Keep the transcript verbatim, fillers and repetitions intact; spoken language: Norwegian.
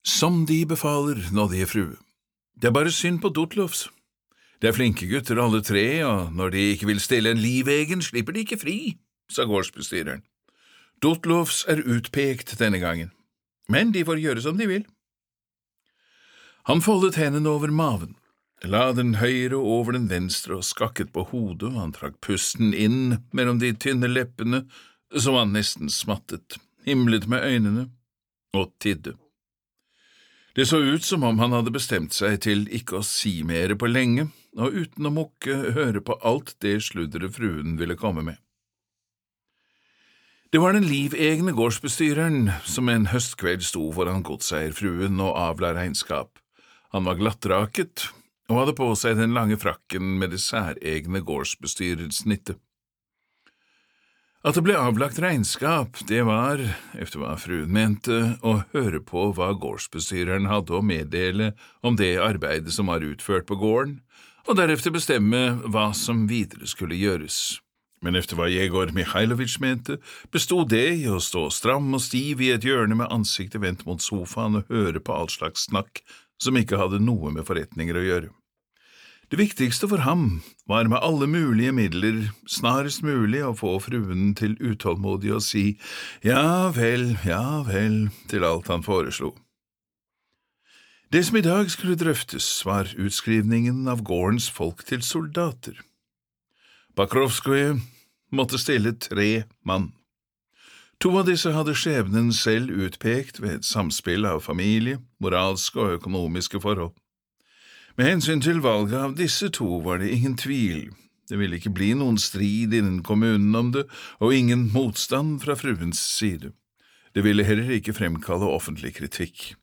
Som de befaler, nådige frue. Det er bare synd på Dotlofs. Det er flinke gutter alle tre, og når de ikke vil stille en livegen, slipper de ikke fri, sa gårdsbestyreren. Dotlofs er utpekt denne gangen, men de får gjøre som de vil. Han foldet hendene over maven, la den høyre over den venstre og skakket på hodet, og han trakk pusten inn mellom de tynne leppene, så han nesten smattet, himlet med øynene og tidde. Det så ut som om han hadde bestemt seg til ikke å si mere på lenge, og uten å mukke høre på alt det sludderet fruen ville komme med. Det var den livegne gårdsbestyreren som en høstkveld sto foran godseierfruen og avla regnskap. Han var glattraket og hadde på seg den lange frakken med det særegne gårdsbestyrelsnittet. At det ble avlagt regnskap, det var, efter hva fruen mente, å høre på hva gårdsbestyreren hadde å meddele om det arbeidet som var utført på gården, og derefter bestemme hva som videre skulle gjøres. Men efter hva Jegor Mikhailovich mente, bestod det i å stå stram og stiv i et hjørne med ansiktet vendt mot sofaen og høre på all slags snakk som ikke hadde noe med forretninger å gjøre. Det viktigste for ham var med alle mulige midler snarest mulig å få fruen til utålmodig å si «ja vel, ja vel» til alt han foreslo. Det som i dag skulle drøftes var utskrivningen av gårdens folk til soldater. Bakrovskoje måtte stille tre mann. To av disse hadde skjebnen selv utpekt ved et samspill av familie, moralske og økonomiske forhold. Med hensyn til valget av disse to var det ingen tvil. Det ville ikke bli noen strid innen kommunen om det, og ingen motstand fra fruens side. Det ville heller ikke fremkalle offentlig kritikk.